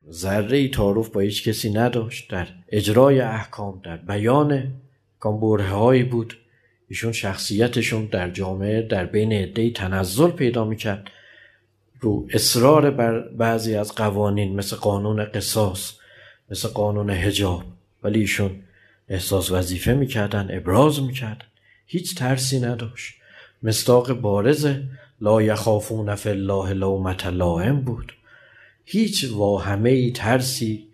ذره‌ای تعارف با هیچ کسی نداشت، در اجرای احکام، در بیان برهه‌هایی بود. ایشون شخصیتشون در جامعه در بین عده‌ای تنزل پیدا میکرد رو اصرار بر بعضی از قوانین مثل قانون قصاص، مثل قانون حجاب، ولی ایشون احساس وظیفه میکردن، ابراز میکردن، هیچ ترسی نداشت. مصداق بارز لا یخافون فی الله لومة لائم بود. هیچ واهمه‌ای، ترسی،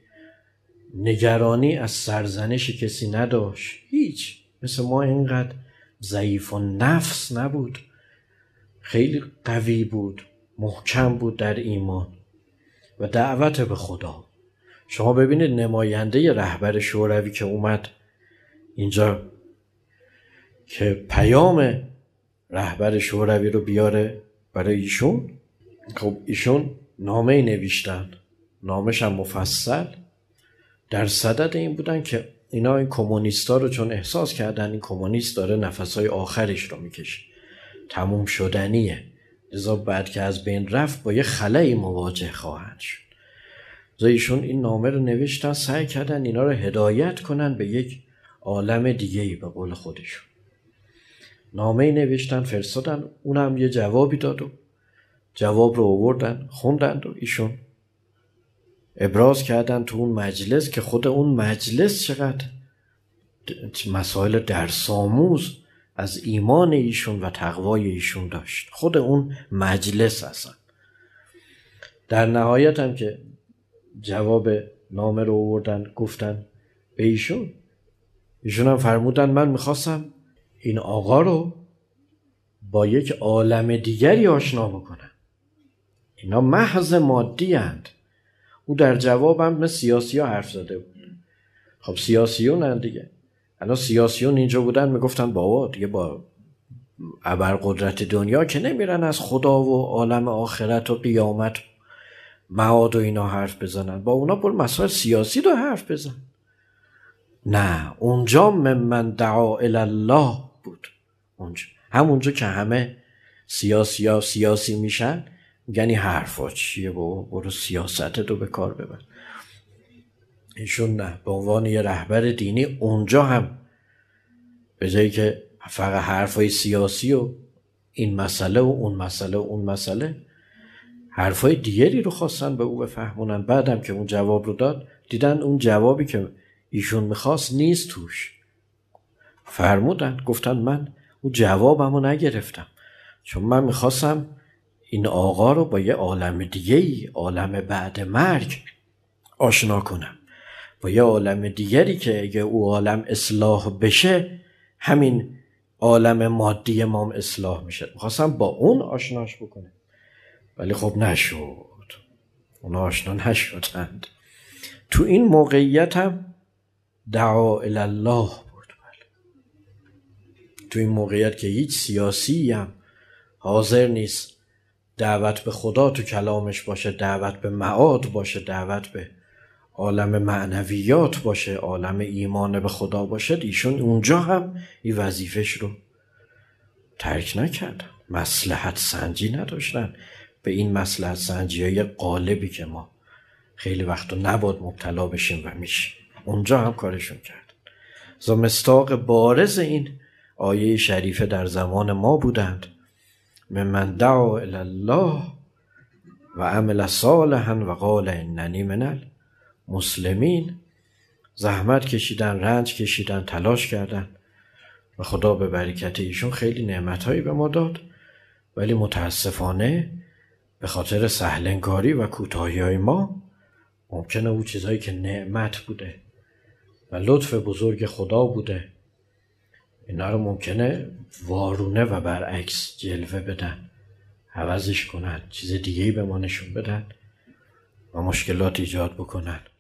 نگرانی از سرزنش کسی نداشت. هیچ. مثل ما اینقدر ضعیف و نفس نبود، خیلی قوی بود، محکم بود در ایمان و دعوت به خدا. شما ببینید نماینده رهبر شوروی که اومد اینجا که پیام رهبر شوروی رو بیاره برای ایشون، خب ایشون نامه نوشتن، نامش هم مفصل، در صدد این بودن که اینا این کمونیستا رو چون احساس کردن این کمونیست داره نفسهای آخرش رو میکشه، تموم شدنیه، لذا بعد که از بین رفت با یه خلایی مواجه خواهند شد. ایشون این نامه رو نوشتن، سعی کردن اینا رو هدایت کنن به یک عالم دیگه‌ای، به قول خودشون. نامه نوشتن، فرستادن، اونم یه جوابی داد و جواب رو آوردن، خوندن و ایشون ابراز کردن تو اون مجلس که خود اون مجلس چقدر مسائل درس‌آموز از ایمان ایشون و تقوای ایشون داشت. خود اون مجلس اصلا. در نهایت هم که جواب نامه رو آوردن گفتن به ایشون هم فرمودن من میخواستم این آقا رو با یک عالم دیگری آشنا بکنم، اینا محض مادی هند. او در جواب هم مثل سیاسی ها حرف زده بود. خب سیاسیون هند دیگه، الان سیاسیون اینجا بودن میگفتن بابا دیگه با ابرقدرت دنیا که نمیرن از خدا و عالم آخرت و قیامت معاد و اینا حرف بزنن، با اونا پر مسائل سیاسی دو حرف بزن. نه، اونجا من دعا الی الله بود. اونجا همونجا که همه سیاسی میشن میگن این حرفا چیه بابا، برو سیاست رو به کار ببر. ایشون نه، به عنوان یه رهبر دینی اونجا هم به جایی که فقط حرفای سیاسی و این مسئله و اون مسئله و اون مسئله، حرفای دیگری رو خواستن به او بفهمونن. بعدم که اون جواب رو داد دیدن اون جوابی که ایشون میخواست نیست توش. فرمودن، گفتن من اون جوابمو نگرفتم چون من میخواستم این آقا رو با یه عالم دیگه‌ای، عالم بعد مرگ آشنا کنم، با یه عالم دیگری که اگه او عالم اصلاح بشه همین عالم مادی ما هم اصلاح میشه. میخواستم با اون آشناش بکنم، ولی خب نشد، اونا آشنا نشدند. تو این موقعیت هم دعا الی الله بود. تو این موقعیت که هیچ سیاسی هم حاضر نیست دعوت به خدا تو کلامش باشه، دعوت به معاد باشه، دعوت به عالم معنویات باشه، عالم ایمان به خدا باشه، ایشون اونجا هم این وظیفش رو ترک نکردن. مصلحت سنجی نداشتن، به این مصلحت سنجی های قالبی که ما خیلی وقتا نباید مبتلا بشیم و میشیم، اونجا هم کارشون کردن. مصداق بارز این آیه شریفه در زمان ما بودند. من دعا الی الله و عمل صالحا و قال اننی من المسلمین. زحمت کشیدن، رنج کشیدن، تلاش کردن و خدا به برکت ایشون خیلی نعمتهایی به ما داد، ولی متاسفانه به خاطر سهلنگاری و کوتاهی‌های ما ممکنه اون چیزهایی که نعمت بوده و لطف بزرگ خدا بوده اینا رو ممکنه وارونه و برعکس جلوه بدن، عوضش کنن، چیز دیگه‌ای به ما نشون بدن و مشکلات ایجاد بکنن.